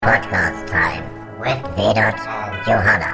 Podcast time with Vedat and Johanna.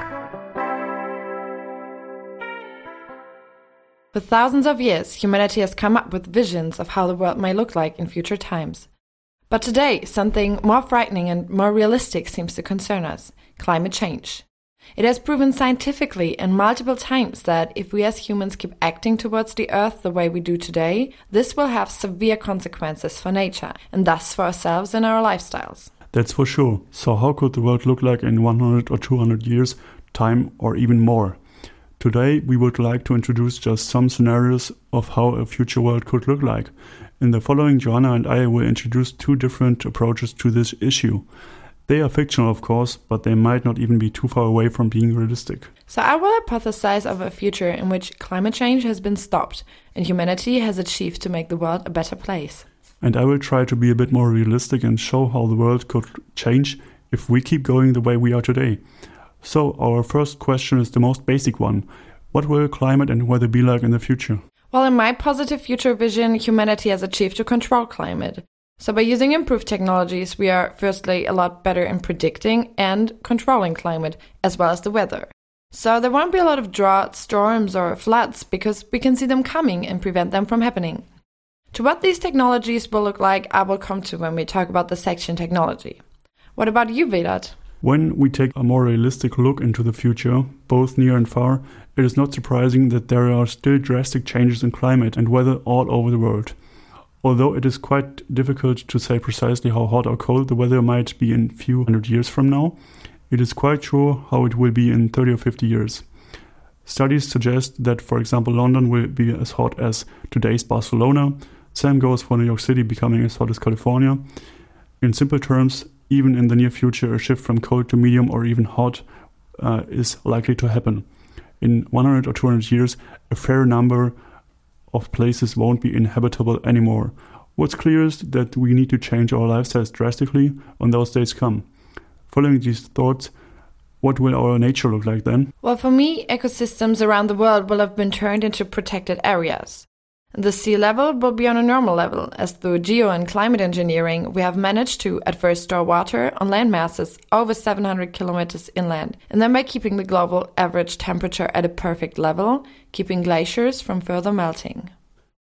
For thousands of years, humanity has come up with visions of how the world may look like in future times. But today, something more frightening and more realistic seems to concern us: climate change. It has proven scientifically and multiple times that if we as humans keep acting towards the Earth the way we do today, this will have severe consequences for nature, and thus for ourselves and our lifestyles. That's for sure. So how could the world look like in 100 or 200 years' time, or even more? Today we would like to introduce just some scenarios of how a future world could look like. In the following, Johanna and I will introduce two different approaches to this issue. They are fictional, of course, but they might not even be too far away from being realistic. So I will hypothesize of a future in which climate change has been stopped and humanity has achieved to make the world a better place. And I will try to be a bit more realistic and show how the world could change if we keep going the way we are today. So our first question is the most basic one. What will climate and weather be like in the future? Well, in my positive future vision, humanity has achieved to control climate. So by using improved technologies, we are firstly a lot better in predicting and controlling climate, as well as the weather. So there won't be a lot of droughts, storms or floods, because we can see them coming and prevent them from happening. To what these technologies will look like, I will come to when we talk about the section technology. What about you, Vedat? When we take a more realistic look into the future, both near and far, it is not surprising that there are still drastic changes in climate and weather all over the world. Although it is quite difficult to say precisely how hot or cold the weather might be in a few hundred years from now, it is quite sure how it will be in 30 or 50 years. Studies suggest that, for example, London will be as hot as today's Barcelona. Same goes for New York City becoming as hot as California. In simple terms, even in the near future, a shift from cold to medium or even hot is likely to happen. In 100 or 200 years, a fair number of places won't be inhabitable anymore. What's clear is that we need to change our lifestyles drastically when those days come. Following these thoughts, what will our nature look like then? Well, for me, ecosystems around the world will have been turned into protected areas. The sea level will be on a normal level, as through geo and climate engineering, we have managed to at first store water on land masses over 700 kilometers inland, and then by keeping the global average temperature at a perfect level, keeping glaciers from further melting.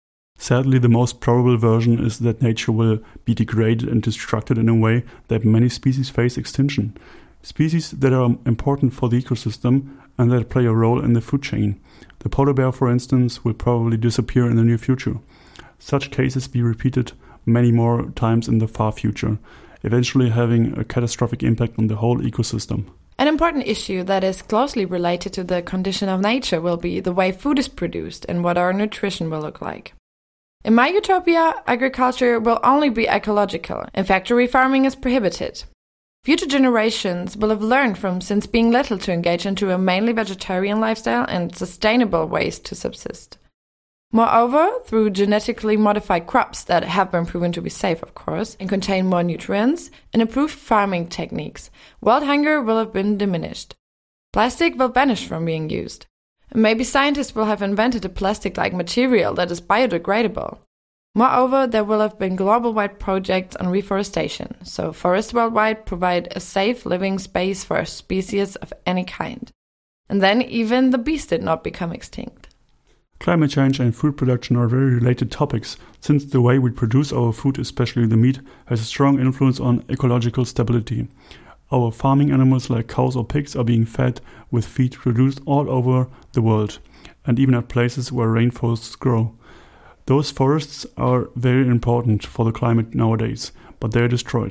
Sadly, the most probable version is that nature will be degraded and destructed in a way that many species face extinction. Species that are important for the ecosystem and that play a role in the food chain. The polar bear, for instance, will probably disappear in the near future. Such cases be repeated many more times in the far future, eventually having a catastrophic impact on the whole ecosystem. An important issue that is closely related to the condition of nature will be the way food is produced and what our nutrition will look like. In my utopia, agriculture will only be ecological, and factory farming is prohibited. Future generations will have learned from since being little to engage into a mainly vegetarian lifestyle and sustainable ways to subsist. Moreover, through genetically modified crops that have been proven to be safe, of course, and contain more nutrients and improved farming techniques, world hunger will have been diminished. Plastic will vanish from being used. And maybe scientists will have invented a plastic-like material that is biodegradable. Moreover, there will have been global-wide projects on reforestation, so forests worldwide provide a safe living space for a species of any kind. And then even the bees did not become extinct. Climate change and food production are very related topics, since the way we produce our food, especially the meat, has a strong influence on ecological stability. Our farming animals like cows or pigs are being fed with feed produced all over the world, and even at places where rainforests grow. Those forests are very important for the climate nowadays, but they are destroyed.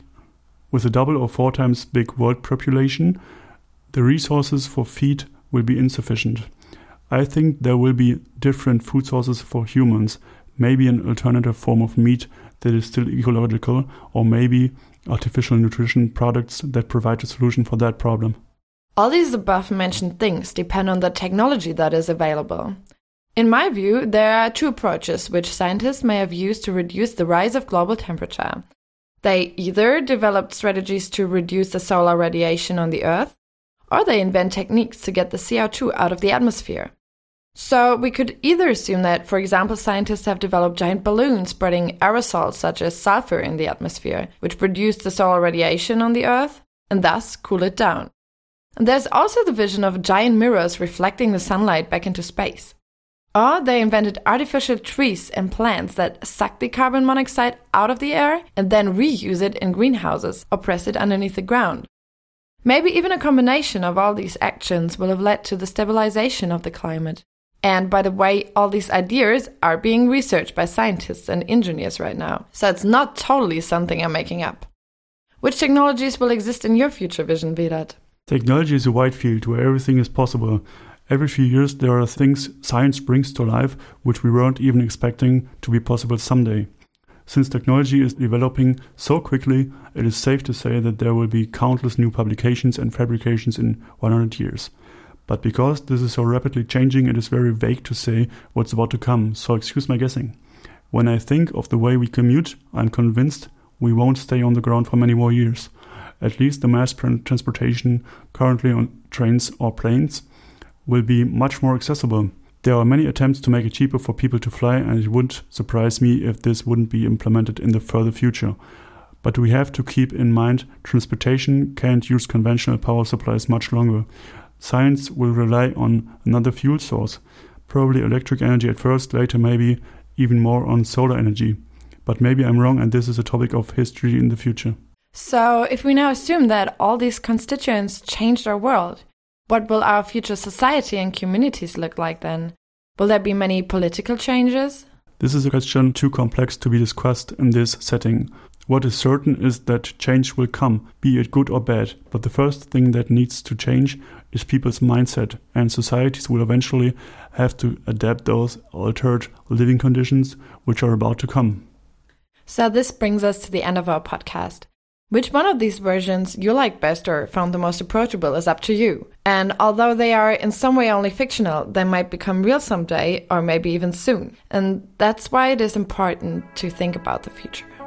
With a double or 4 times big world population, the resources for feed will be insufficient. I think there will be different food sources for humans, maybe an alternative form of meat that is still ecological, or maybe artificial nutrition products that provide a solution for that problem. All these above-mentioned things depend on the technology that is available. In my view, there are 2 approaches which scientists may have used to reduce the rise of global temperature. They either developed strategies to reduce the solar radiation on the Earth, or they invent techniques to get the CO2 out of the atmosphere. So we could either assume that, for example, scientists have developed giant balloons spreading aerosols such as sulfur in the atmosphere, which produce the solar radiation on the Earth, and thus cool it down. And there's also the vision of giant mirrors reflecting the sunlight back into space. Or they invented artificial trees and plants that suck the carbon monoxide out of the air and then reuse it in greenhouses or press it underneath the ground. Maybe even a combination of all these actions will have led to the stabilization of the climate. And by the way, all these ideas are being researched by scientists and engineers right now, so it's not totally something I'm making up. Which technologies will exist in your future vision, Vedat? Technology is a wide field where everything is possible. Every few years there are things science brings to life which we weren't even expecting to be possible someday. Since technology is developing so quickly, it is safe to say that there will be countless new publications and fabrications in 100 years. But because this is so rapidly changing, it is very vague to say what's about to come, so excuse my guessing. When I think of the way we commute, I'm convinced we won't stay on the ground for many more years. At least the mass transportation currently on trains or planes will be much more accessible. There are many attempts to make it cheaper for people to fly, and it wouldn't surprise me if this wouldn't be implemented in the further future. But we have to keep in mind transportation can't use conventional power supplies much longer. Science will rely on another fuel source, probably electric energy at first, later maybe even more on solar energy. But maybe I'm wrong and this is a topic of history in the future. So if we now assume that all these constituents changed our world, what will our future society and communities look like then? Will there be many political changes? This is a question too complex to be discussed in this setting. What is certain is that change will come, be it good or bad. But the first thing that needs to change is people's mindset, and societies will eventually have to adapt those altered living conditions which are about to come. So this brings us to the end of our podcast. Which one of these versions you like best or found the most approachable is up to you. And although they are in some way only fictional, they might become real someday or maybe even soon. And that's why it is important to think about the future.